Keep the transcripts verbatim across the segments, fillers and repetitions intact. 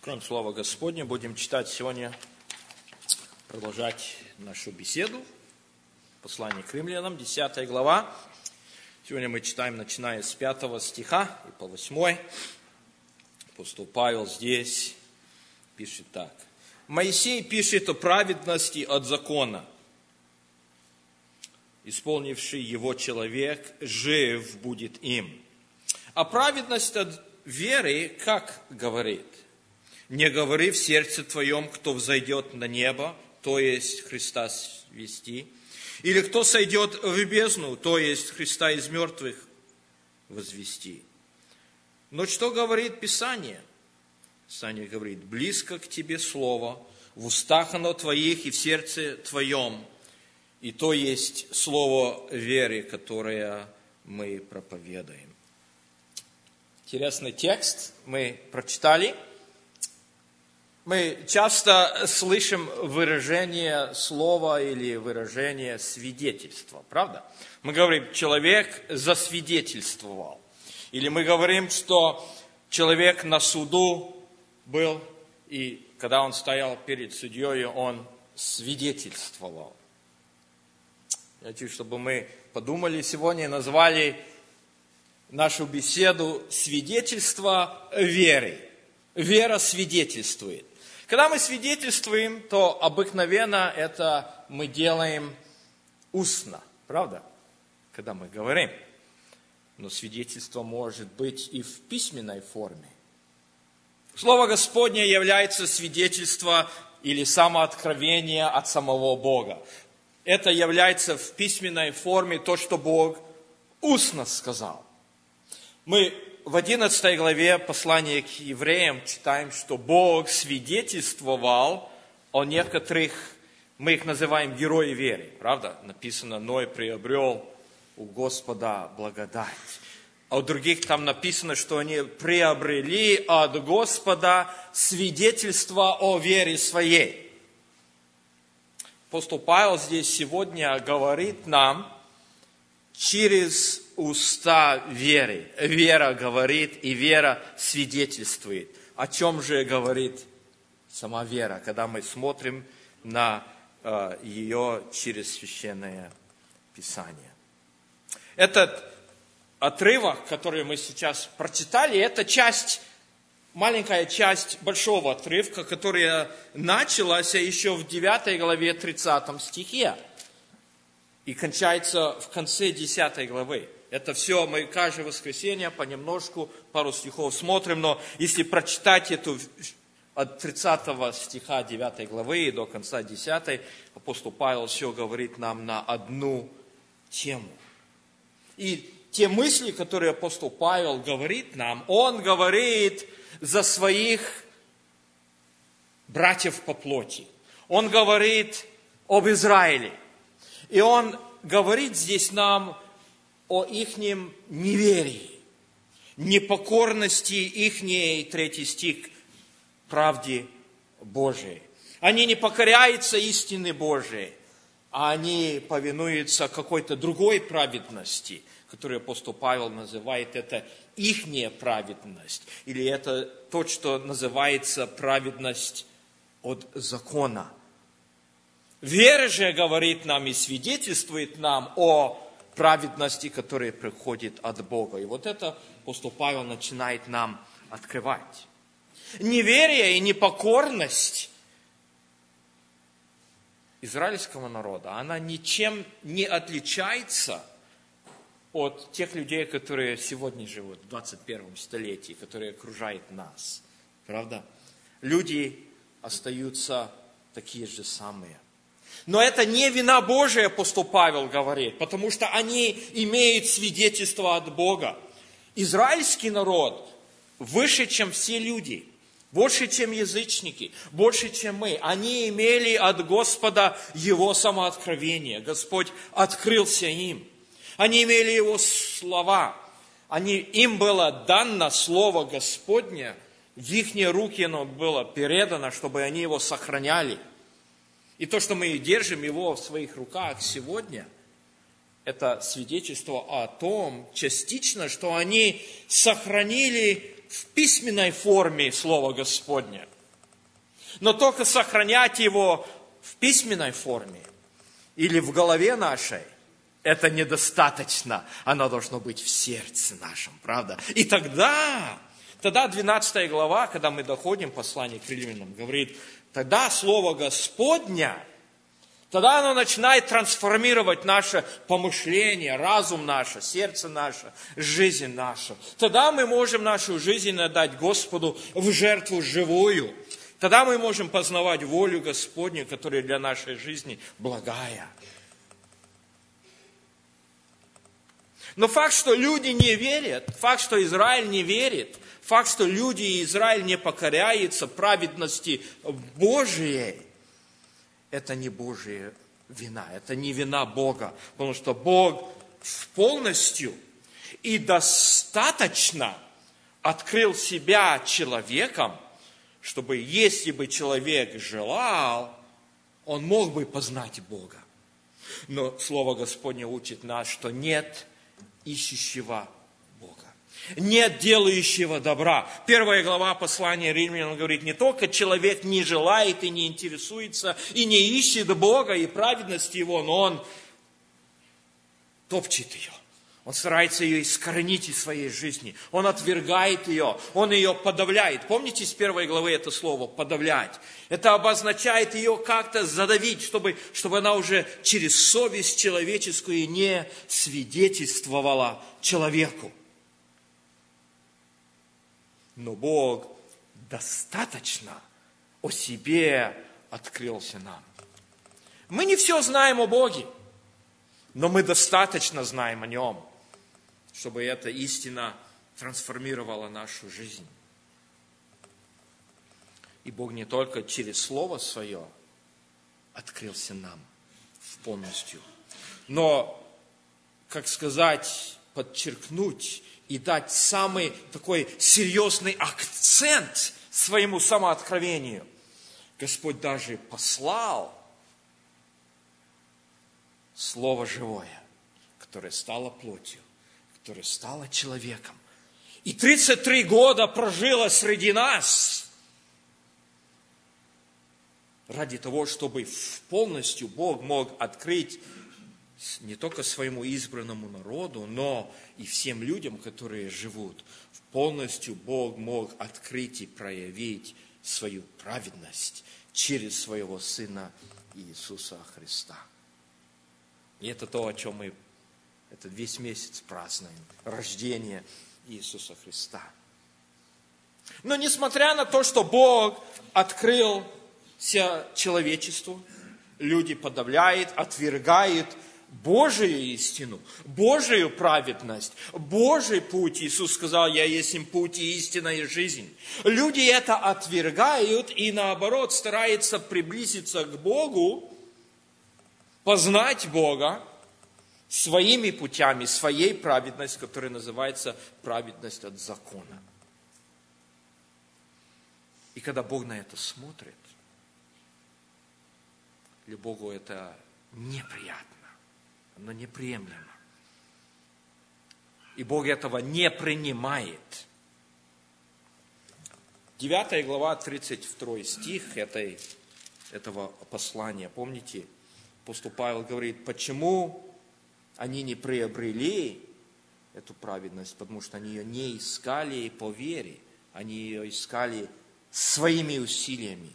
Откроем Слово Господне, будем читать сегодня, продолжать нашу беседу. Послание к Римлянам, десятая глава. Сегодня мы читаем, начиная с пятого стиха и по восьмой. Апостол Павел здесь пишет так. Моисей пишет о праведности от закона. Исполнивший его человек жив будет им. А праведность от веры, как говорит? Не говори в сердце твоем, кто взойдет на небо, то есть Христа свести, или кто сойдет в бездну, то есть Христа из мертвых возвести. Но что говорит Писание? Писание говорит, близко к тебе слово, в устах оно твоих и в сердце твоем, и то есть слово веры, которое мы проповедуем. Интересный текст мы прочитали. Мы часто слышим выражение слова или выражение свидетельства, правда? Мы говорим, человек засвидетельствовал. Или мы говорим, что человек на суду был, и когда он стоял перед судьей, он свидетельствовал. Я хочу, чтобы мы подумали сегодня и назвали нашу беседу «Свидетельство веры». Вера свидетельствует. Когда мы свидетельствуем, то обыкновенно это мы делаем устно, правда? Когда мы говорим. Но свидетельство может быть и в письменной форме. Слово Господне является свидетельство или самооткровение от самого Бога. Это является в письменной форме то, что Бог устно сказал. Мы в одиннадцатой главе послания к евреям читаем, что Бог свидетельствовал о некоторых, мы их называем герои веры, правда? Написано, Ной приобрел у Господа благодать. А у других там написано, что они приобрели от Господа свидетельство о вере своей. Апостол Павел здесь сегодня говорит нам через уста веры. Вера говорит, и вера свидетельствует. О чем же говорит сама вера, когда мы смотрим на э, ее через Священное Писание? Этот отрывок, который мы сейчас прочитали, это часть, маленькая часть большого отрывка, которая началась еще в девятой главе тридцатом стихе и кончается в конце десятой главы. Это все мы каждое воскресенье понемножку, пару стихов смотрим, но если прочитать эту от тридцатого стиха девятой главы и до конца десятой, апостол Павел все говорит нам на одну тему. И те мысли, которые апостол Павел говорит нам, он говорит за своих братьев по плоти. Он говорит об Израиле. И он говорит здесь нам о ихнем неверии, непокорности ихней, третий стих, правде Божией. Они не покоряются истине Божией, а они повинуются какой-то другой праведности, которую апостол Павел называет это ихняя праведность, или это то, что называется праведность от закона. Вера же говорит нам и свидетельствует нам о праведности, которая приходит от Бога. И вот это апостол Павел начинает нам открывать. Неверие и непокорность израильского народа, она ничем не отличается от тех людей, которые сегодня живут в двадцать первом столетии, которые окружают нас. Правда? Люди остаются такие же самые. Но это не вина Божия, апостол Павел говорит, потому что они имеют свидетельство от Бога. Израильский народ выше, чем все люди, больше, чем язычники, больше, чем мы. Они имели от Господа Его самооткровение. Господь открылся им. Они имели Его слова. Они, им было дано Слово Господне, в их руки оно было передано, чтобы они его сохраняли. И то, что мы держим его в своих руках сегодня, это свидетельство о том, частично, что они сохранили в письменной форме Слово Господне. Но только сохранять его в письменной форме или в голове нашей, это недостаточно. Оно должно быть в сердце нашем, правда? И тогда, тогда двенадцатая глава, когда мы доходим, послание к Римлянам, говорит, тогда Слово Господня, тогда оно начинает трансформировать наше помышление, разум наш, сердце наше, жизнь нашу. Тогда мы можем нашу жизнь отдать Господу в жертву живую. Тогда мы можем познавать волю Господню, которая для нашей жизни благая. Но факт, что люди не верят, факт, что Израиль не верит, факт, что люди и Израиль не покоряются праведности Божией, это не Божья вина, это не вина Бога, потому что Бог полностью и достаточно открыл себя человеком, чтобы, если бы человек желал, он мог бы познать Бога. Но Слово Господне учит нас, что нет ищущего Бога, нет делающего добра. Первая глава послания Римлянам говорит, не только человек не желает и не интересуется, и не ищет Бога и праведности Его, но он топчет ее. Он старается ее искоренить из своей жизни. Он отвергает ее, он ее подавляет. Помните с первой главы это слово «подавлять»? Это обозначает ее как-то задавить, чтобы, чтобы она уже через совесть человеческую не свидетельствовала человеку. Но Бог достаточно о себе открылся нам. Мы не все знаем о Боге, но мы достаточно знаем о Нем, чтобы эта истина трансформировала нашу жизнь. И Бог не только через Слово Свое открылся нам полностью, но, как сказать, подчеркнуть и дать самый такой серьезный акцент своему самооткровению. Господь даже послал Слово живое, которое стало плотью, которое стало человеком. И тридцать три года прожило среди нас ради того, чтобы полностью Бог мог открыть не только своему избранному народу, но и всем людям, которые живут. Полностью Бог мог открыть и проявить свою праведность через своего Сына Иисуса Христа. И это то, о чем мы этот весь месяц празднуем. Рождение Иисуса Христа. Но несмотря на то, что Бог открылся человечеству, люди подавляют, отвергают Божию истину, Божию праведность, Божий путь. Иисус сказал, я есть им путь и истина и жизнь. Люди это отвергают и наоборот стараются приблизиться к Богу, познать Бога своими путями, своей праведностью, которая называется праведность от закона. И когда Бог на это смотрит, для Бога это неприятно, оно неприемлемо. И Бог этого не принимает. девятая глава, тридцать второй стих этой, этого послания, помните, апостол Павел говорит, почему они не приобрели эту праведность, потому что они ее не искали по вере, они ее искали своими усилиями.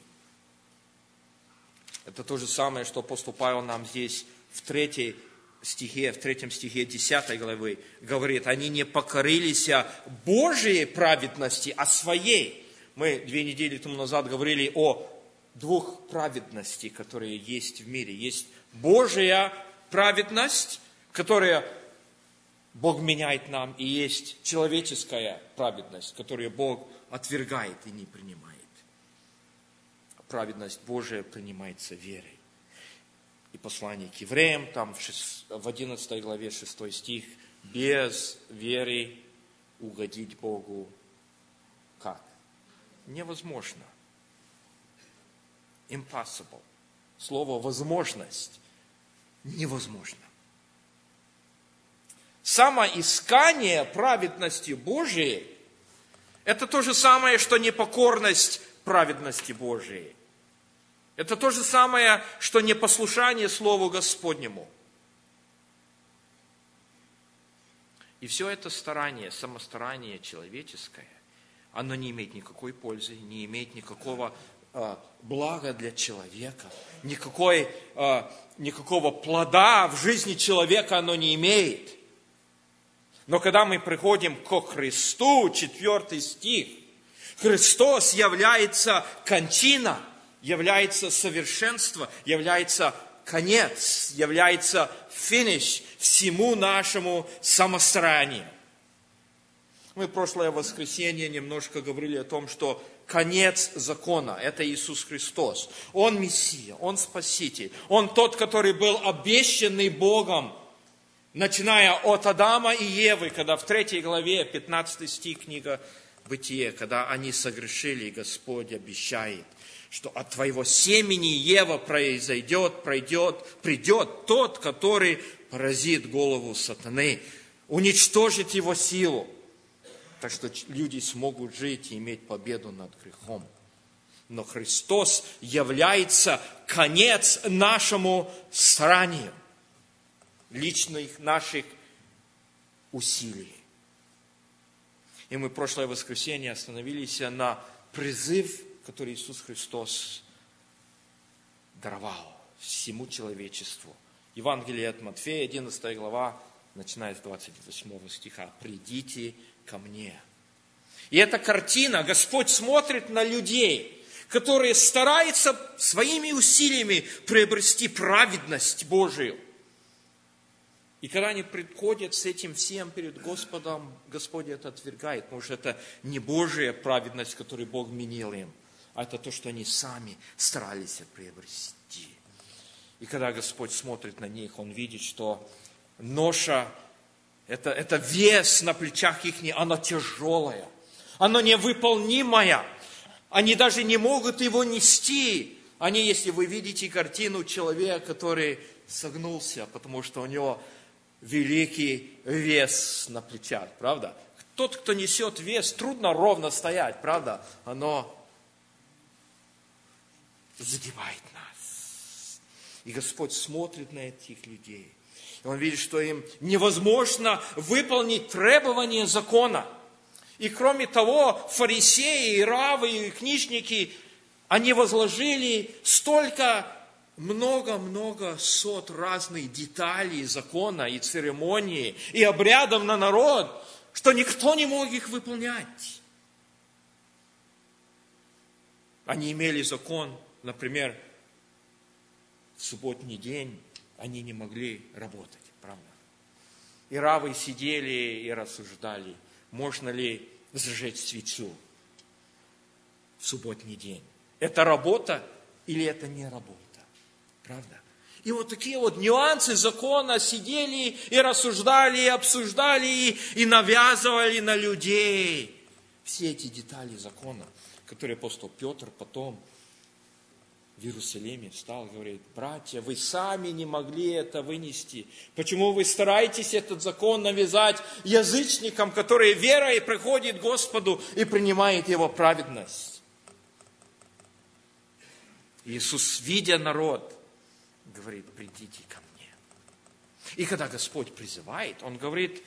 Это то же самое, что апостол Павел нам здесь в третьей стихе, в третьем стихе десятой главы говорит, они не покорились Божьей праведности, а своей. Мы две недели тому назад говорили о двух праведностей, которые есть в мире. Есть Божья праведность, которая Бог меняет нам, и есть человеческая праведность, которую Бог отвергает и не принимает. Праведность Божия принимается верой. И послание к евреям, там в одиннадцатой главе шестой стих, без веры угодить Богу как? Невозможно. Impossible. Слово «возможность» невозможно. Самоискание праведности Божией – это то же самое, что непокорность праведности Божией. Это то же самое, что непослушание Слову Господнему. И все это старание, самостарание человеческое, оно не имеет никакой пользы, не имеет никакого э, блага для человека, никакой, э, никакого плода в жизни человека оно не имеет. Но когда мы приходим ко Христу, четвертый стих, Христос является кончина, является совершенство, является конец, является финиш всему нашему самостаранию. Мы в прошлое воскресенье немножко говорили о том, что конец закона – это Иисус Христос. Он Мессия, Он Спаситель, Он тот, который был обещанный Богом, начиная от Адама и Евы, когда в третьей главе, пятнадцатый стих, книга Бытие, когда они согрешили, Господь обещает, что от твоего семени, Ева, произойдет, пройдет, придет тот, который поразит голову сатаны, уничтожит его силу, так что люди смогут жить и иметь победу над грехом. Но Христос является конец нашему старанию, личных наших усилий. И мы в прошлое воскресенье остановились на призыв, который Иисус Христос даровал всему человечеству. Евангелие от Матфея, одиннадцатая глава, начиная с двадцать восьмого стиха. «Придите ко мне». И эта картина, Господь смотрит на людей, которые стараются своими усилиями приобрести праведность Божию. И когда они приходят с этим всем перед Господом, Господь это отвергает, потому что это не Божья праведность, которую Бог вменил им, а это то, что они сами старались приобрести. И когда Господь смотрит на них, Он видит, что ноша, это, это вес на плечах их, оно тяжелое, оно невыполнимое. Они даже не могут его нести. Они, если вы видите картину человека, который согнулся, потому что у него великий вес на плечах, правда? Тот, кто несет вес, трудно ровно стоять, правда? Оно задевает нас. И Господь смотрит на этих людей. И Он видит, что им невозможно выполнить требования закона. И кроме того, фарисеи, раввы и книжники, они возложили столько, много-много сот разных деталей закона и церемонии, и обрядов на народ, что никто не мог их выполнять. Они имели закон, например, в субботний день они не могли работать, правда? И раввы сидели и рассуждали, можно ли зажечь свечу в субботний день. Это работа или это не работа? Правда? И вот такие вот нюансы закона сидели и рассуждали, и обсуждали, и, и навязывали на людей все эти детали закона, которые апостол Петр потом в Иерусалиме встал и говорит: братья, вы сами не могли это вынести. Почему вы стараетесь этот закон навязать язычникам, которые верой приходят к Господу и принимают Его праведность? Иисус, видя народ, говорит: придите ко мне. И когда Господь призывает, Он говорит: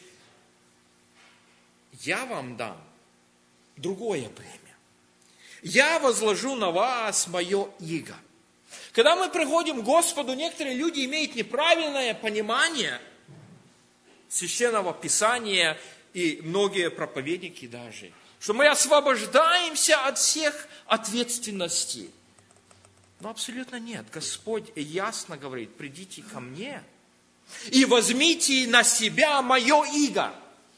я вам дам другое бремя. Я возложу на вас мое иго. Когда мы приходим к Господу, некоторые люди имеют неправильное понимание Священного Писания, и многие проповедники даже, что мы освобождаемся от всех ответственностей. Но абсолютно нет. Господь ясно говорит: придите ко мне и возьмите на себя мое иго.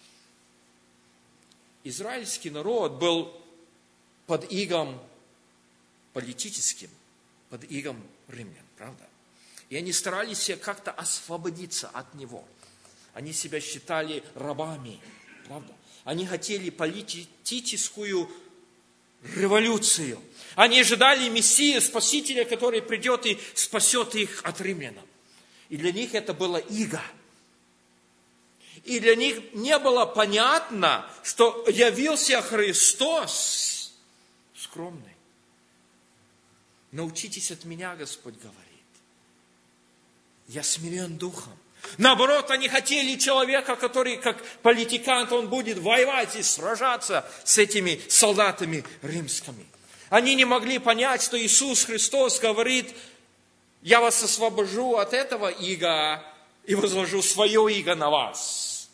Израильский народ был под игом политическим, под игом римлян, правда? И они старались как-то освободиться от него. Они себя считали рабами, правда? Они хотели политическую революцию. Они ожидали Мессию, Спасителя, который придет и спасет их от римлян. И для них это было иго. И для них не было понятно, что явился Христос скромный, Научитесь от меня, Господь говорит. Я смирен духом. Наоборот, они хотели человека, который как политикант, он будет воевать и сражаться с этими солдатами римскими. Они не могли понять, что Иисус Христос говорит: я вас освобожу от этого ига и возложу свое иго на вас.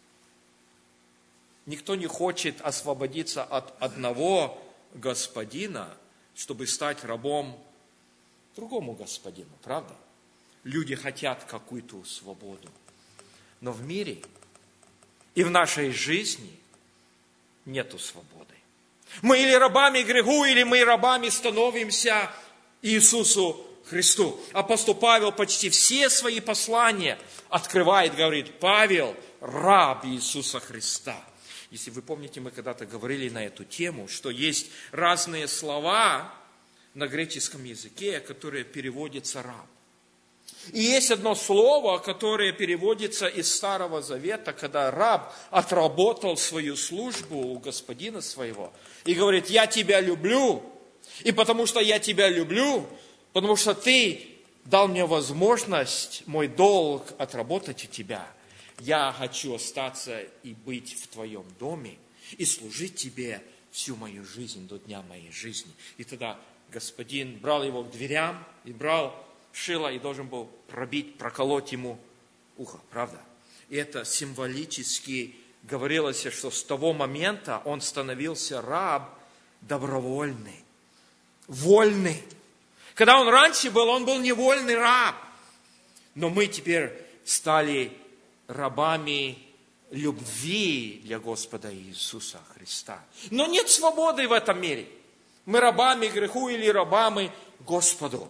Никто не хочет освободиться от одного господина, чтобы стать рабом другому господину, правда? Люди хотят какую-то свободу. Но в мире и в нашей жизни нету свободы. Мы или рабами греху, или мы рабами становимся Иисусу Христу. Апостол Павел почти все свои послания открывает, говорит: Павел, раб Иисуса Христа. Если вы помните, мы когда-то говорили на эту тему, что есть разные слова на греческом языке, которые переводятся раб. И есть одно слово, которое переводится из Старого Завета, когда раб отработал свою службу у господина своего и говорит: я тебя люблю, и потому что я тебя люблю, потому что ты дал мне возможность, мой долг отработать у тебя, я хочу остаться и быть в твоем доме и служить тебе всю мою жизнь, до дня моей жизни. И тогда господин брал его к дверям и брал шило и должен был пробить, проколоть ему ухо, правда? И это символически говорилось, что с того момента он становился раб добровольный, вольный. Когда он раньше был, он был невольный раб. Но мы теперь стали рабами любви для Господа Иисуса Христа. Но нет свободы в этом мире. Мы рабами греху или рабами Господу.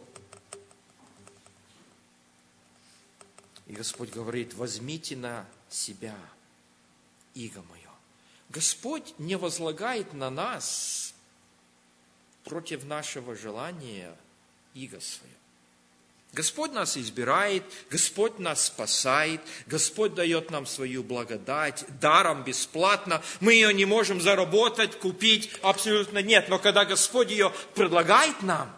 И Господь говорит: возьмите на себя иго мое. Господь не возлагает на нас против нашего желания иго свое. Господь нас избирает, Господь нас спасает, Господь дает нам свою благодать даром, бесплатно. Мы ее не можем заработать, купить, абсолютно нет. Но когда Господь ее предлагает нам,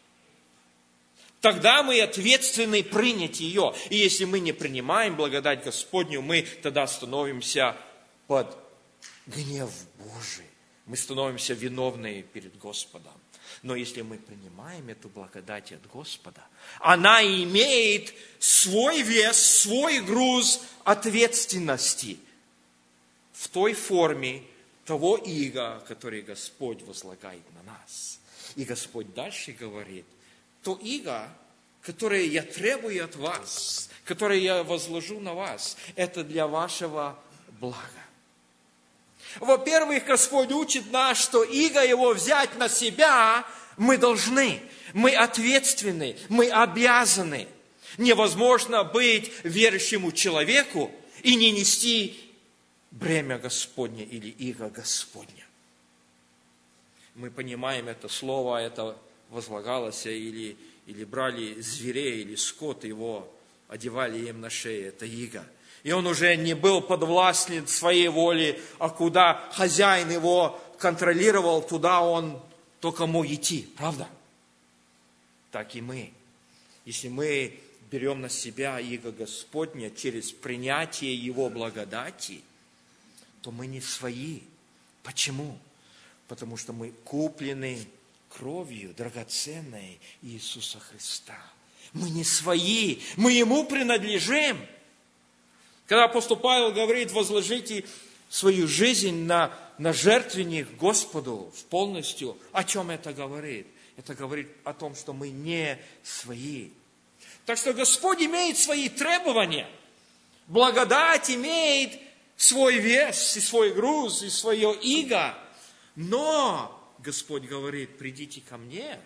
тогда мы ответственны принять ее. И если мы не принимаем благодать Господню, мы тогда становимся под гнев Божий. Мы становимся виновны перед Господом. Но если мы принимаем эту благодать от Господа, она имеет свой вес, свой груз ответственности в той форме того ига, который Господь возлагает на нас. И Господь дальше говорит: то иго, которое я требую от вас, которое я возложу на вас, это для вашего блага. Во-первых, Господь учит нас, что иго его взять на себя мы должны, мы ответственны, мы обязаны. Невозможно быть верующему человеку и не нести бремя Господне или иго Господне. Мы понимаем это слово, это возлагалось, или, или брали зверей, или скот, его одевали им на шею, это иго. И он уже не был подвластен своей воле, а куда хозяин его контролировал, туда он только мог идти, правда? Так и мы. Если мы берем на себя иго Господня через принятие Его благодати, то мы не свои. Почему? Потому что мы куплены кровью драгоценной Иисуса Христа. Мы не свои, мы Ему принадлежим. Когда апостол Павел говорит: возложите свою жизнь на, на жертвенник Господу в полностью, о чем это говорит? Это говорит о том, что мы не свои. Так что Господь имеет свои требования. Благодать имеет свой вес, и свой груз, и свое иго. Но Господь говорит: придите ко мне,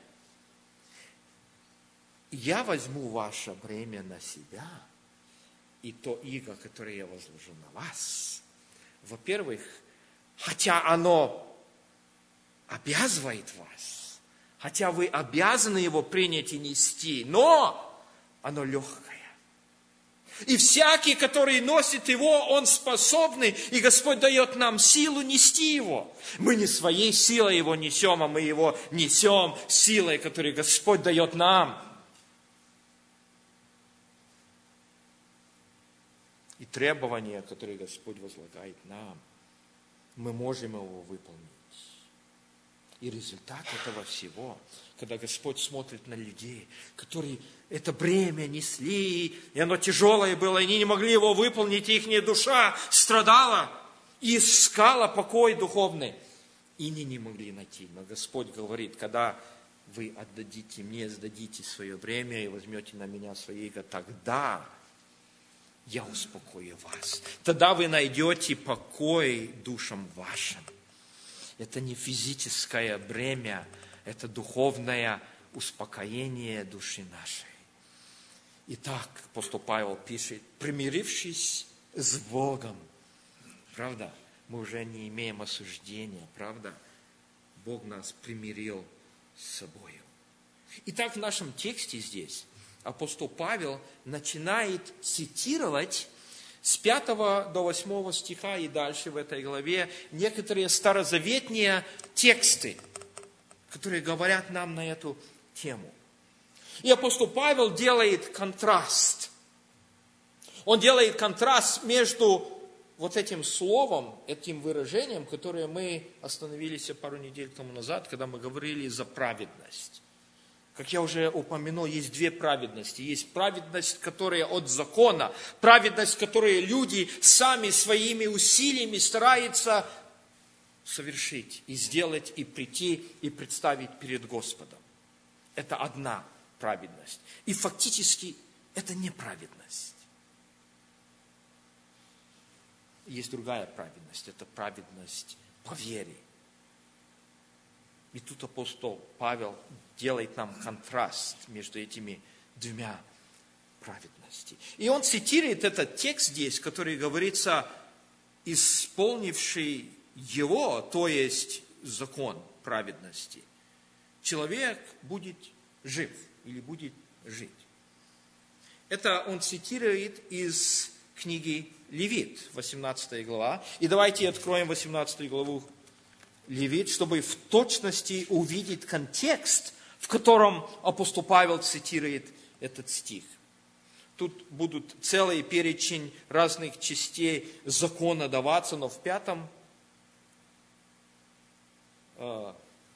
я возьму ваше бремя на себя. И то иго, которое я возложу на вас, во-первых, хотя оно обязывает вас, хотя вы обязаны его принять и нести, но оно легкое. И всякий, который носит его, он способный, и Господь дает нам силу нести его. Мы не своей силой его несем, а мы его несем силой, которую Господь дает нам. И требования, которые Господь возлагает нам, мы можем его выполнить. И результат этого всего, когда Господь смотрит на людей, которые это бремя несли, и оно тяжелое было, и они не могли его выполнить, и их душа страдала, и искала покой духовный, и они не могли найти. Но Господь говорит, когда вы отдадите мне, сдадите свое бремя и возьмете на меня свое иго, тогда я успокою вас. Тогда вы найдете покой душам вашим. Это не физическое бремя, это духовное успокоение души нашей. Итак, апостол Павел пишет, примирившись с Богом, правда, мы уже не имеем осуждения, правда, Бог нас примирил с собой. Итак, в нашем тексте здесь апостол Павел начинает цитировать с пятого до восьмого стиха и дальше в этой главе некоторые старозаветные тексты, которые говорят нам на эту тему. И апостол Павел делает контраст. Он делает контраст между вот этим словом, этим выражением, которое мы остановились пару недель тому назад, когда мы говорили за праведность. Как я уже упомянул, есть две праведности. Есть праведность, которая от закона, праведность, которую люди сами своими усилиями стараются совершить и сделать, и прийти, и представить перед Господом. Это одна праведность. И фактически это не праведность. Есть другая праведность, это праведность по вере. И тут апостол Павел делает нам контраст между этими двумя праведностями. И он цитирует этот текст здесь, который говорится, исполнивший его, то есть закон праведности, человек будет жив или будет жить. Это он цитирует из книги Левит, восемнадцатая глава. И давайте откроем восемнадцатую главу Левит, чтобы в точности увидеть контекст, в котором апостол Павел цитирует этот стих. Тут будут целый перечень разных частей закона даваться, но в пятом э,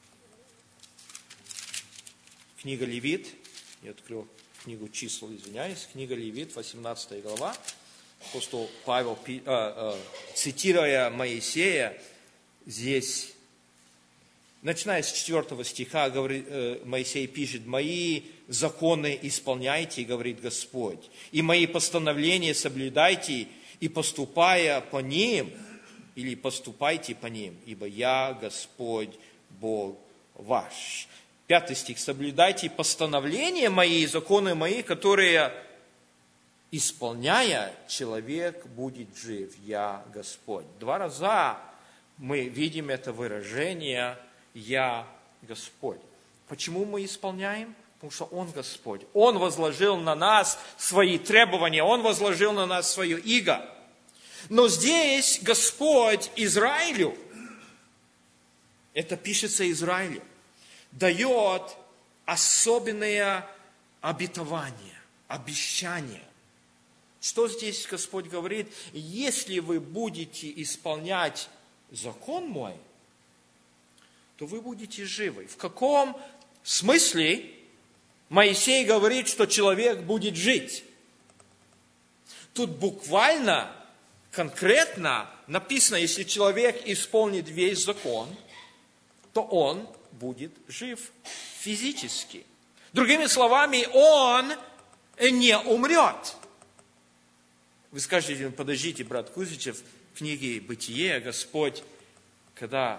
книга Левит, я открыл книгу чисел, извиняюсь, книга Левит, восемнадцатая глава, апостол Павел, э, э, цитируя Моисея, здесь, начиная с четвертого стиха, говорит, э, Моисей пишет, «Мои законы исполняйте, говорит Господь, и мои постановления соблюдайте, и поступая по ним, или поступайте по ним, ибо я Господь Бог ваш». Пятый стих, «Соблюдайте постановления мои, законы мои, которые, исполняя, человек будет жив, я Господь». Два раза мы видим это выражение «Я Господь». Почему мы исполняем? Потому что Он Господь. Он возложил на нас свои требования, Он возложил на нас свое иго. Но здесь Господь Израилю, это пишется Израилю, дает особенное обетование, обещание. Что здесь Господь говорит? Если вы будете исполнять закон мой, то вы будете живы. В каком смысле Моисей говорит, что человек будет жить? Тут буквально, конкретно написано, если человек исполнит весь закон, то он будет жив физически. Другими словами, он не умрет. Вы скажете, подождите, брат Кузичев, в книге «Бытие» Господь, когда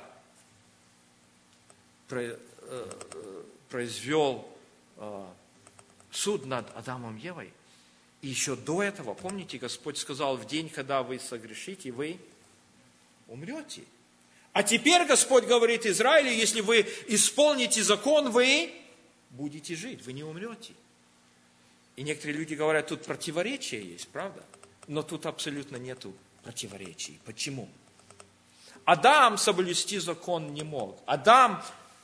произвел суд над Адамом и Евой, и еще до этого, помните, Господь сказал, в день, когда вы согрешите, вы умрете. А теперь Господь говорит Израилю, если вы исполните закон, вы будете жить, вы не умрете. И некоторые люди говорят, тут противоречие есть, правда? Но тут абсолютно нету противоречий. Почему? Адам соблюсти закон не мог. Адам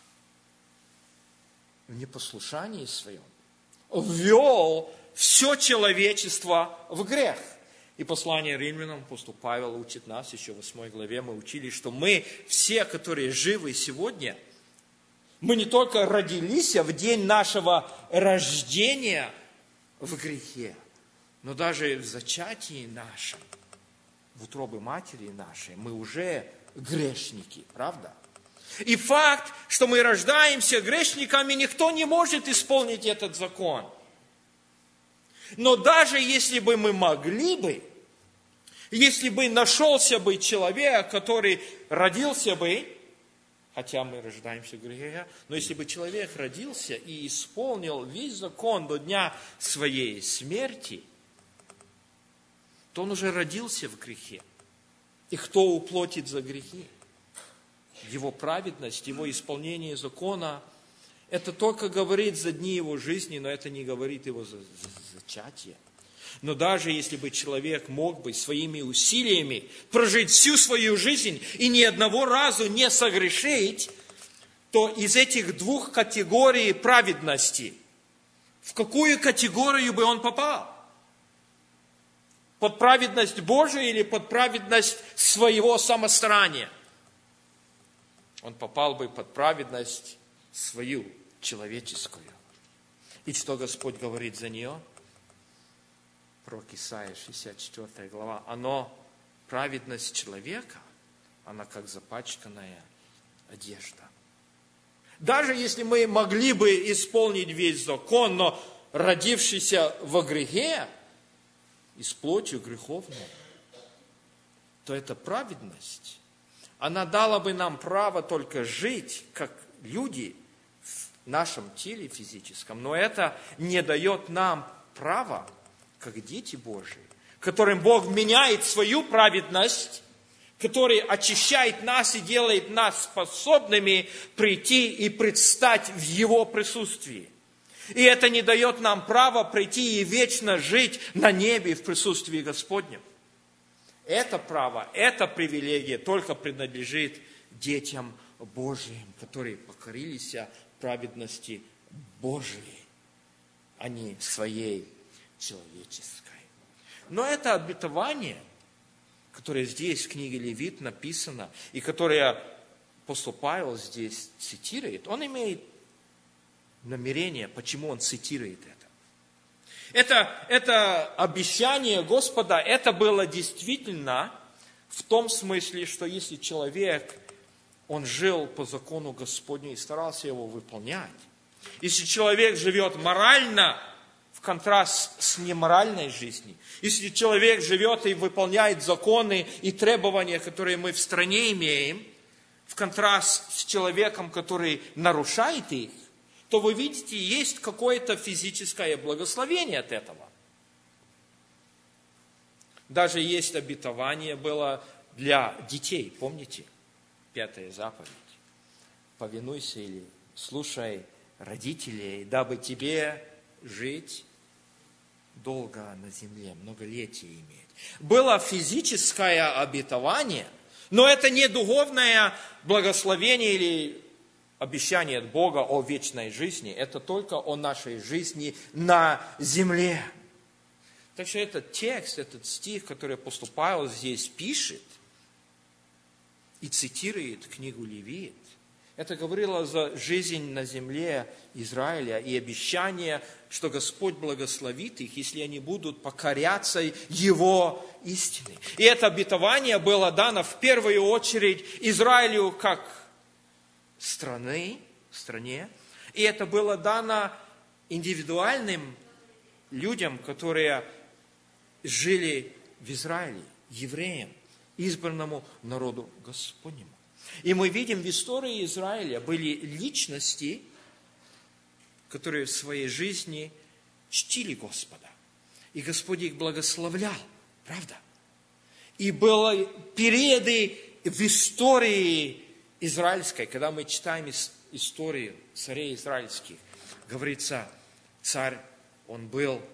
в непослушании своем ввел все человечество в грех. И послание римлянам, апостол Павел учит нас, еще в восьмой главе мы учили, что мы все, которые живы сегодня, мы не только родились в день нашего рождения в грехе, но даже в зачатии нашем, в утробе матери нашей, мы уже грешники, правда? И факт, что мы рождаемся грешниками, никто не может исполнить этот закон. Но даже если бы мы могли бы, если бы нашелся бы человек, который родился бы, хотя мы рождаемся в грехе, но если бы человек родился и исполнил весь закон до дня своей смерти, то он уже родился в грехе. И кто уплатит за грехи? Его праведность, его исполнение закона, это только говорит за дни его жизни, но это не говорит его за, за зачатие. Но даже если бы человек мог бы своими усилиями прожить всю свою жизнь и ни одного разу не согрешить, то из этих двух категорий праведности, в какую категорию бы он попал? Под праведность Божию или под праведность своего самостарания? Он попал бы под праведность свою, человеческую. И что Господь говорит за нее? Пророк Исаия, шестьдесят четвёртая глава. Оно, праведность человека, она как запачканная одежда. Даже если мы могли бы исполнить весь закон, но родившийся во грехе, и с плотью греховной, то эта праведность, она дала бы нам право только жить, как люди в нашем теле физическом, но это не дает нам права, как дети Божии, которым Бог меняет свою праведность, который очищает нас и делает нас способными прийти и предстать в Его присутствии. И это не дает нам права прийти и вечно жить на небе в присутствии Господнем. Это право, эта привилегия только принадлежит детям Божьим, которые покорились праведности Божией, а не своей человеческой. Но это обетование, которое здесь в книге Левит написано, и которое апостол Павел здесь цитирует, он имеет намерение, почему он цитирует это. Это, это обещание Господа, это было действительно в том смысле, что если человек, он жил по закону Господню и старался его выполнять, если человек живет морально, в контраст с неморальной жизнью, если человек живет и выполняет законы и требования, которые мы в стране имеем, в контраст с человеком, который нарушает их, то вы видите, есть какое-то физическое благословение от этого. Даже есть обетование было для детей, помните? Пятая заповедь. Повинуйся или слушай родителей, дабы тебе жить долго на земле, многолетие иметь. Было физическое обетование, но это не духовное благословение или обещание от Бога о вечной жизни, это только о нашей жизни на земле. Так что этот текст, этот стих, который апостол Павел здесь пишет и цитирует книгу Левит, это говорило за жизнь на земле Израиля и обещание, что Господь благословит их, если они будут покоряться Его истине. И это обетование было дано в первую очередь Израилю как страны, стране, и это было дано индивидуальным людям, которые жили в Израиле, евреям, избранному народу Господнему. И мы видим, в истории Израиля были личности, которые в своей жизни чтили Господа. И Господь их благословлял, правда? И были периоды в истории израильской, когда мы читаем историю царей израильских, говорится, царь, он был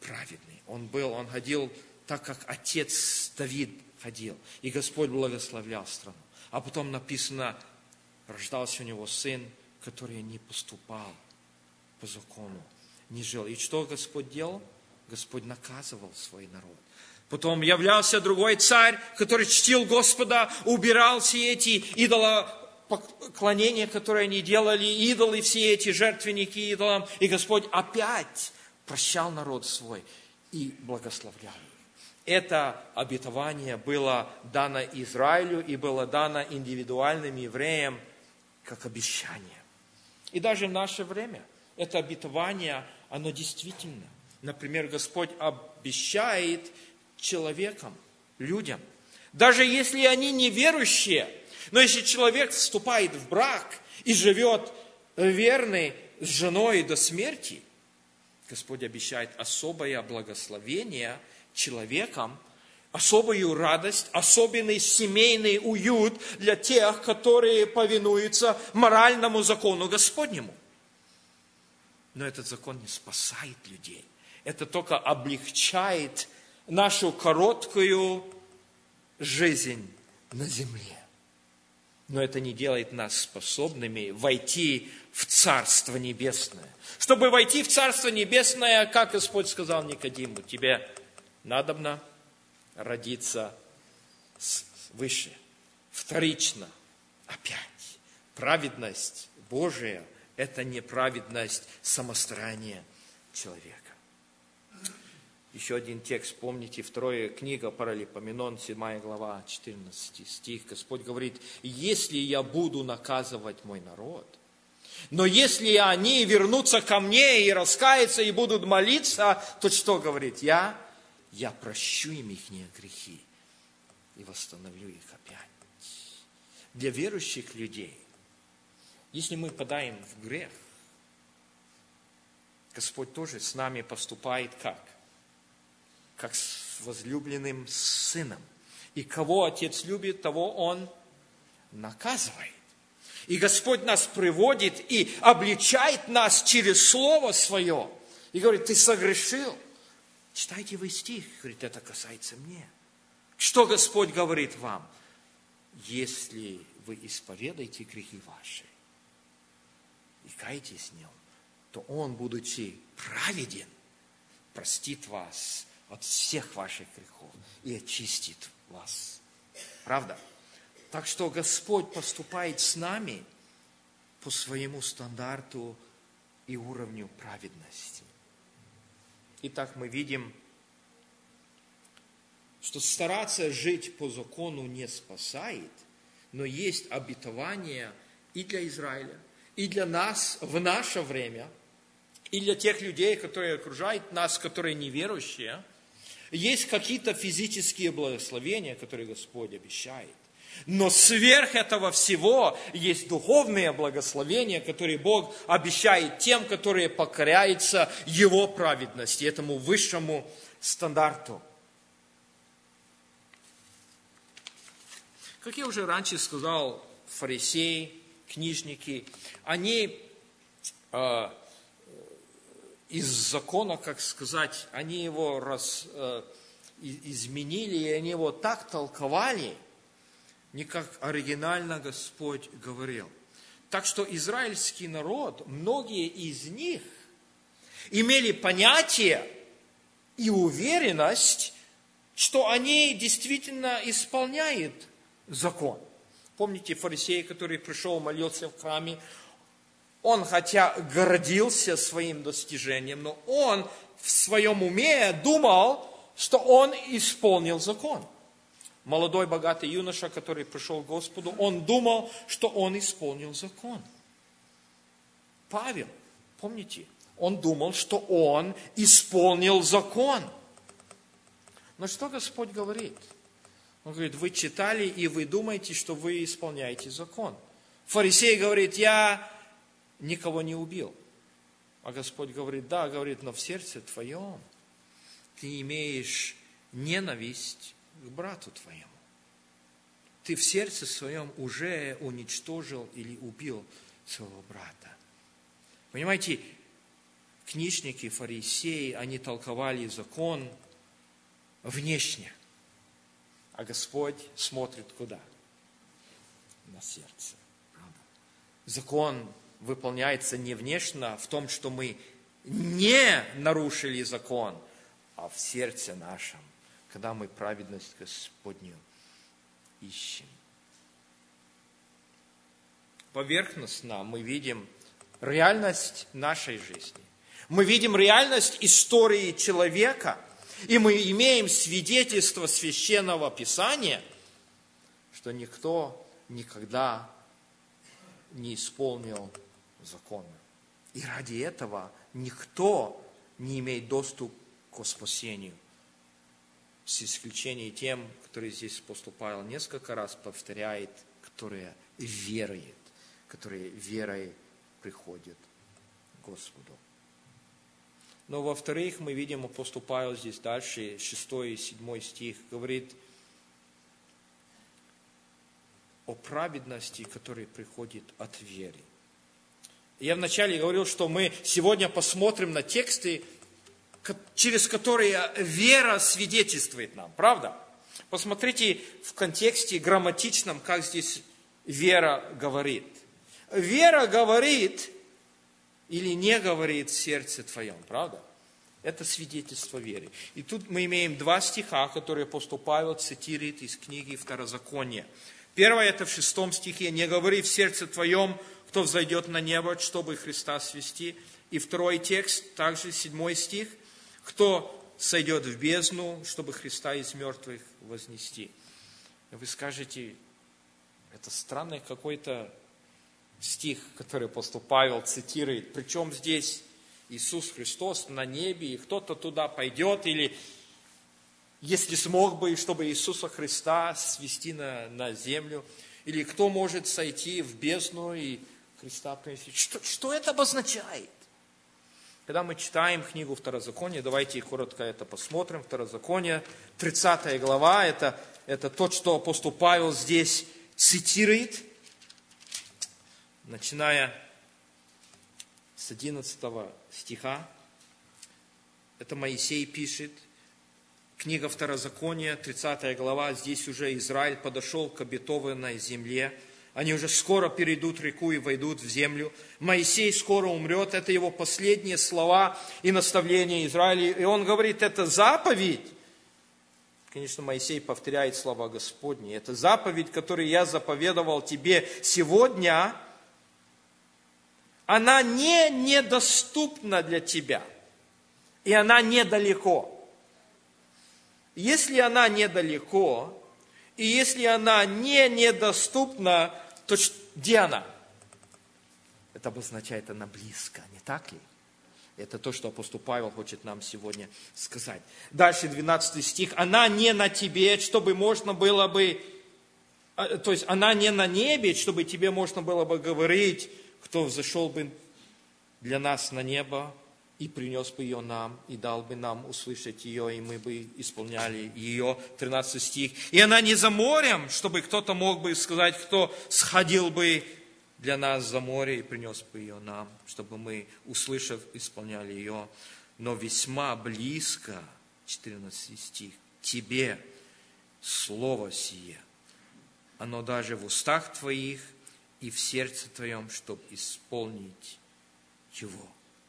праведный. Он был, он ходил так, как отец Давид ходил. И Господь благословлял страну. А потом написано, рождался у него сын, который не поступал по закону, не жил. И что Господь делал? Господь наказывал свой народ. Потом являлся другой царь, который чтил Господа, убирал все эти идолопоклонения, которые они делали, идолы, все эти жертвенники идолам. И Господь опять прощал народ свой и благословлял их. Это обетование было дано Израилю и было дано индивидуальным евреям как обещание. И даже в наше время это обетование, оно действительно. Например, Господь обещает человекам, людям, даже если они неверующие, но если человек вступает в брак и живет верный с женой до смерти, Господь обещает особое благословение человекам, особую радость, особенный семейный уют для тех, которые повинуются моральному закону Господнему. Но этот закон не спасает людей. Это только облегчает нашу короткую жизнь на земле. Но это не делает нас способными войти в Царство Небесное. Чтобы войти в Царство Небесное, как Господь сказал Никодиму, тебе надобно родиться свыше, вторично, опять. Праведность Божия – это не праведность самостарания человека. Еще один текст, помните, вторая книга Паралипоменон, седьмая глава, четырнадцатый стих. Господь говорит, если я буду наказывать мой народ, но если они вернутся ко мне и раскаются, и будут молиться, то что говорит? Я, я прощу им их грехи и восстановлю их опять. Для верующих людей, если мы подаем в грех, Господь тоже с нами поступает как? Как с возлюбленным сыном. И кого Отец любит, того Он наказывает. И Господь нас приводит и обличает нас через Слово Свое. И говорит, ты согрешил. Читайте вы стих. Говорит, это касается мне. Что Господь говорит вам? Если вы исповедаете грехи ваши и каетесь в нем, то Он, будучи праведен, простит вас от всех ваших грехов и очистит вас. Правда? Так что Господь поступает с нами по своему стандарту и уровню праведности. Итак, мы видим, что стараться жить по закону не спасает, но есть обетование и для Израиля, и для нас в наше время, и для тех людей, которые окружают нас, которые неверующие. Есть какие-то физические благословения, которые Господь обещает. Но сверх этого всего есть духовные благословения, которые Бог обещает тем, которые покоряются Его праведности, этому высшему стандарту. Как я уже раньше сказал, фарисеи, книжники, они э, из закона, как сказать, они его раз, э, изменили, и они его так толковали, не как оригинально Господь говорил. Так что израильский народ, многие из них имели понятие и уверенность, что они действительно исполняют закон. Помните фарисей, который пришел, молился в храме? Он, хотя гордился своим достижением, но он в своем уме думал, что он исполнил закон. Молодой богатый юноша, который пришел к Господу, он думал, что он исполнил закон. Павел, помните, он думал, что он исполнил закон. Но что Господь говорит? Он говорит, вы читали и вы думаете, что вы исполняете закон. Фарисей говорит, я никого не убил. А Господь говорит, да, говорит, но в сердце твоем ты имеешь ненависть к брату твоему. Ты в сердце своем уже уничтожил или убил своего брата. Понимаете, книжники, фарисеи, они толковали закон внешне. А Господь смотрит куда? На сердце. Правда? Закон выполняется не внешне в том, что мы не нарушили закон, а в сердце нашем, когда мы праведность Господню ищем. Поверхностно мы видим реальность нашей жизни. Мы видим реальность истории человека, и мы имеем свидетельство Священного Писания, что никто никогда не исполнил закона. И ради этого никто не имеет доступ к спасению. С исключением тем, который здесь апостол Павел несколько раз повторяет, которые веруют, которые верой приходят к Господу. Но во-вторых, мы видим, апостол Павел здесь дальше, шестой и седьмой стих, говорит о праведности, которая приходит от веры. Я вначале говорил, что мы сегодня посмотрим на тексты, через которые вера свидетельствует нам, правда? Посмотрите в контексте грамматичном, как здесь вера говорит. Вера говорит или не говорит в сердце твоем, правда? Это свидетельство веры. И тут мы имеем два стиха, которые апостол Павел цитирует из книги Второзакония. Первое, это в шестом стихе: «Не говори в сердце твоем, кто взойдет на небо, чтобы Христа свести». И второй текст, также седьмой стих: «Кто сойдет в бездну, чтобы Христа из мертвых вознести». Вы скажете, это странный какой-то стих, который апостол Павел цитирует. Причем здесь Иисус Христос на небе, и кто-то туда пойдет, или если смог бы, чтобы Иисуса Христа свести на, на землю, или кто может сойти в бездну и Христа принести. Что, что это обозначает? Когда мы читаем книгу Второзакония, давайте коротко это посмотрим. Второзаконие, тридцатая глава, это, это то, что апостол Павел здесь цитирует, начиная с одиннадцатого стиха. Это Моисей пишет. Книга Второзакония, тридцатая глава. Здесь уже Израиль подошел к обетованной земле. Они уже скоро перейдут реку и войдут в землю. Моисей скоро умрет. Это его последние слова и наставления Израилю. И он говорит, это заповедь. Конечно, Моисей повторяет слова Господни. Это заповедь, которую я заповедовал тебе сегодня. Она не недоступна для тебя. И она недалеко. Если она недалеко, и если она не недоступна, то где она? Это обозначает, она близко, не так ли? Это то, что апостол Павел хочет нам сегодня сказать. Дальше двенадцатый стих. Она не на тебе, чтобы можно было бы... То есть, она не на небе, чтобы тебе можно было бы говорить, кто взошел бы для нас на небо и принес бы ее нам, и дал бы нам услышать ее, и мы бы исполняли ее. тринадцатый стих. И она не за морем, чтобы кто-то мог бы сказать, кто сходил бы для нас за море и принес бы ее нам, чтобы мы, услышав, исполняли ее. Но весьма близко, четырнадцатый стих, тебе слово сие, оно даже в устах твоих и в сердце твоем, чтобы исполнить его.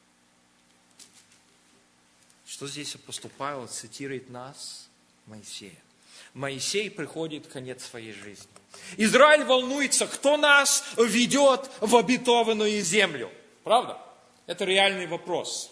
Что здесь апостол Павел цитирует нас, Моисея. Моисей приходит к конец своей жизни. Израиль волнуется, кто нас ведет в обетованную землю. Правда? Это реальный вопрос.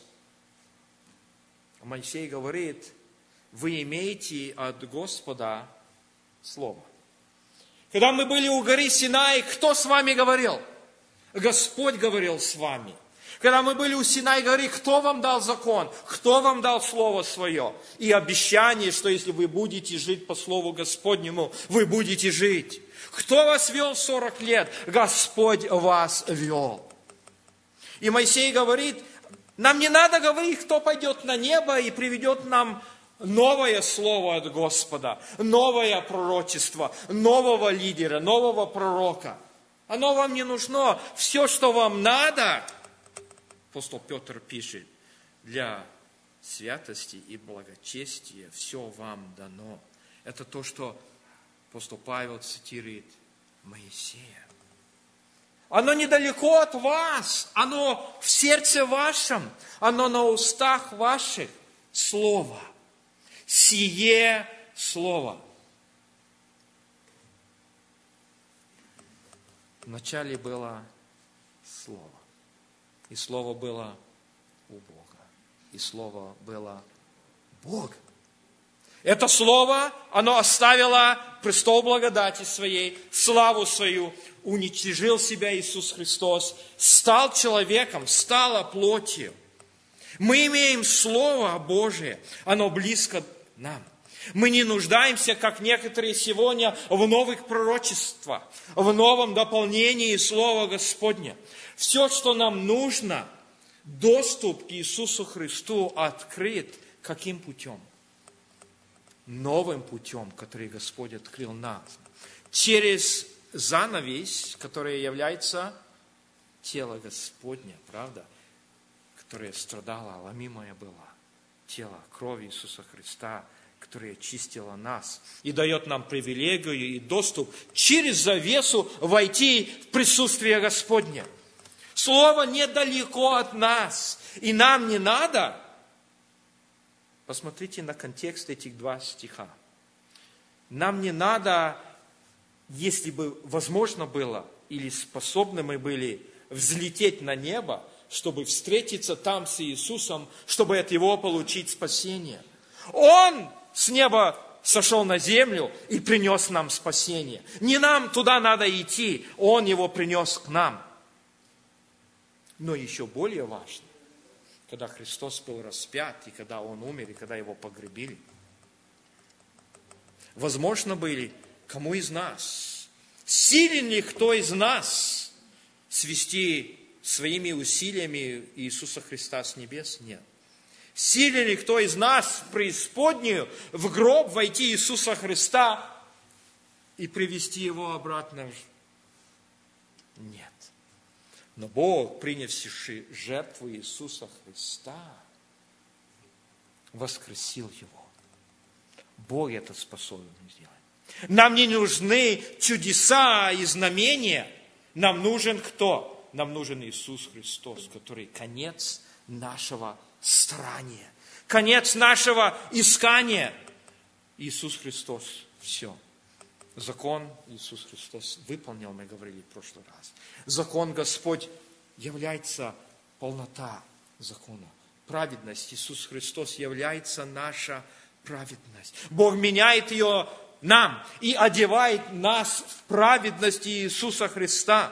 Моисей говорит, вы имеете от Господа слово. Когда мы были у горы Синай, кто с вами говорил? Господь говорил с вами. Когда мы были у Синай горы, кто вам дал закон? Кто вам дал слово свое? И обещание, что если вы будете жить по слову Господнему, вы будете жить. Кто вас вел сорок лет? Господь вас вел. И Моисей говорит, нам не надо говорить, кто пойдет на небо и приведет нам новое слово от Господа, новое пророчество, нового лидера, нового пророка. Оно вам не нужно. Все, что вам надо, апостол Петр пишет, для святости и благочестия все вам дано. Это то, что апостол Павел цитирует Моисея. Оно недалеко от вас, оно в сердце вашем, оно на устах ваших. Слово. Сие Слово. Вначале было Слово. И Слово было у Бога. И Слово было Бог. Это Слово, оно оставило престол благодати своей, славу свою, уничтожил себя Иисус Христос, стал человеком, стал плотью. Мы имеем Слово Божие, оно близко нам. Мы не нуждаемся, как некоторые сегодня, в новых пророчествах, в новом дополнении Слова Господня. Все, что нам нужно, доступ к Иисусу Христу открыт. Каким путем? Новым путем, который Господь открыл нам. Через занавес, которая является тело Господне, правда? Которое страдало, ломимое было. Тело, кровь Иисуса Христа, которая очистила нас и дает нам привилегию и доступ через завесу войти в присутствие Господне. Слово недалеко от нас, и нам не надо. Посмотрите на контекст этих два стиха. Нам не надо, если бы возможно было, или способны мы были взлететь на небо, чтобы встретиться там с Иисусом, чтобы от Его получить спасение. Он с неба сошел на землю и принес нам спасение. Не нам туда надо идти, Он его принес к нам. Но еще более важно, когда Христос был распят, и когда Он умер, и когда Его погребили, возможно были, кому из нас, силен ли кто из нас свести своими усилиями Иисуса Христа с небес? Нет. Силен ли кто из нас в преисподнюю, в гроб войти Иисуса Христа и привести Его обратно? Нет. Но Бог, принявший жертву Иисуса Христа, воскресил Его. Бог это способен сделать. Нам не нужны чудеса и знамения. Нам нужен кто? Нам нужен Иисус Христос, который конец нашего старания, конец нашего искания. Иисус Христос, все. Закон Иисус Христос выполнил, мы говорили в прошлый раз. Закон Господь является полнота закона. Праведность Иисус Христос является наша праведность. Бог меняет ее нам и одевает нас в праведность Иисуса Христа.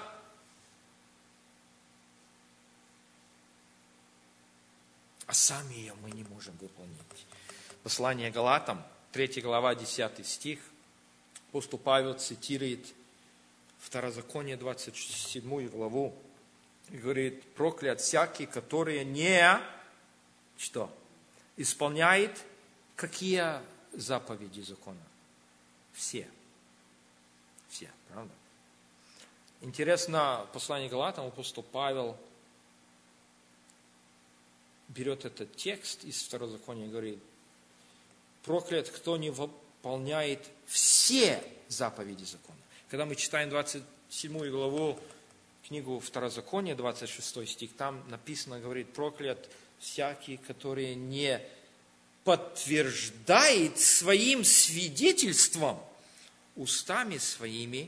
А сами ее мы не можем выполнить. Послание Галатам, третья глава, десятый стих. Апостол Павел цитирует Второзаконие, двадцать седьмую главу. И говорит: проклят всякий, который не что? Исполняет какие заповеди закона? Все. Все, правда? Интересно, послание Галатам апостол Павел берет этот текст из Второзакония и говорит: проклят, кто не выполняет все заповеди закона. Когда мы читаем двадцать седьмую главу, книгу Второзакония, двадцать шестой стих, там написано, говорит: проклят всякий, который не подтверждает своим свидетельством устами своими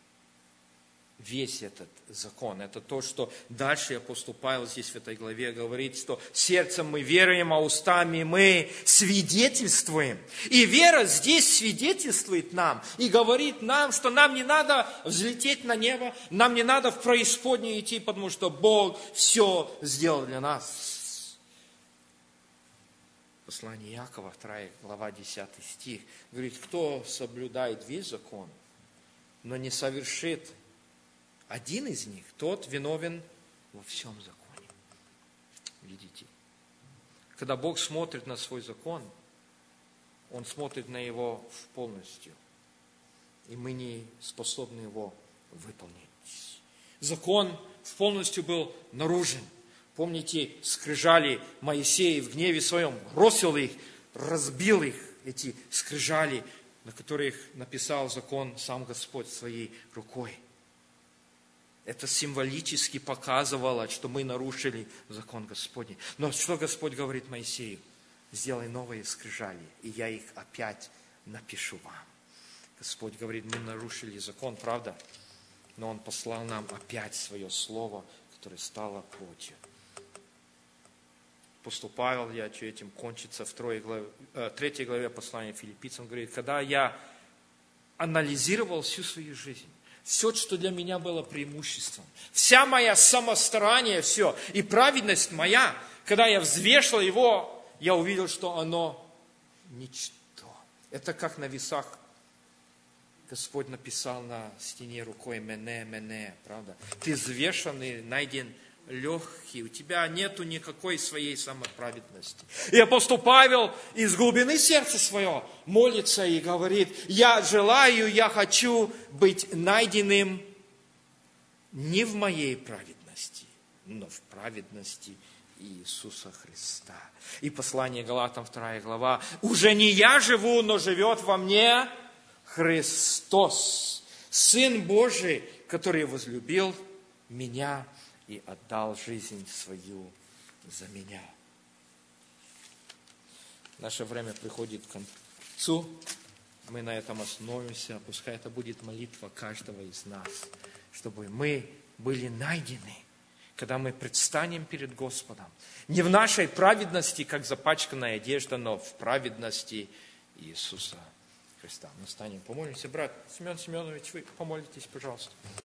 весь этот закон. Это то, что дальше апостол Павел здесь в этой главе говорит, что сердцем мы веруем, а устами мы свидетельствуем. И вера здесь свидетельствует нам и говорит нам, что нам не надо взлететь на небо, нам не надо в преисподнюю идти, потому что Бог все сделал для нас. Послание Иакова, вторая глава, десятый стих, говорит: кто соблюдает весь закон, но не совершит один из них, тот виновен во всем законе. Видите? Когда Бог смотрит на свой закон, Он смотрит на его в полностью. И мы не способны его выполнить. Закон в полностью был нарушен Помните, скрижали Моисей в гневе своем бросил их, разбил их, эти скрижали, на которых написал закон сам Господь своей рукой. Это символически показывало, что мы нарушили закон Господний. Но что Господь говорит Моисею? Сделай новые скрижали, и я их опять напишу вам. Господь говорит, мы нарушили закон, правда? Но Он послал нам опять свое слово, которое стало плотью. Апостол Павел, я хочу этим кончиться, в главе, третьей главе послания Филиппийцам, говорит, когда я анализировал всю свою жизнь, все, что для меня было преимуществом, вся моя самостарание, все, и праведность моя, когда я взвешивал его, я увидел, что оно ничто. Это как на весах Господь написал на стене рукой «Мене, мене», правда? Ты взвешенный, найден легкий, у тебя нету никакой своей самоправедности. И апостол Павел из глубины сердца своего молится и говорит, я желаю, я хочу быть найденным не в моей праведности, но в праведности Иисуса Христа. И послание Галатам, вторая глава, уже не я живу, но живет во мне Христос, Сын Божий, который возлюбил меня и отдал жизнь свою за меня. Наше время приходит к концу. Мы на этом остановимся. Пускай это будет молитва каждого из нас, чтобы мы были найдены, когда мы предстанем перед Господом. Не в нашей праведности, как запачканная одежда, но в праведности Иисуса Христа. Мы станем, помолимся. Брат Семен Семенович, вы помолитесь, пожалуйста.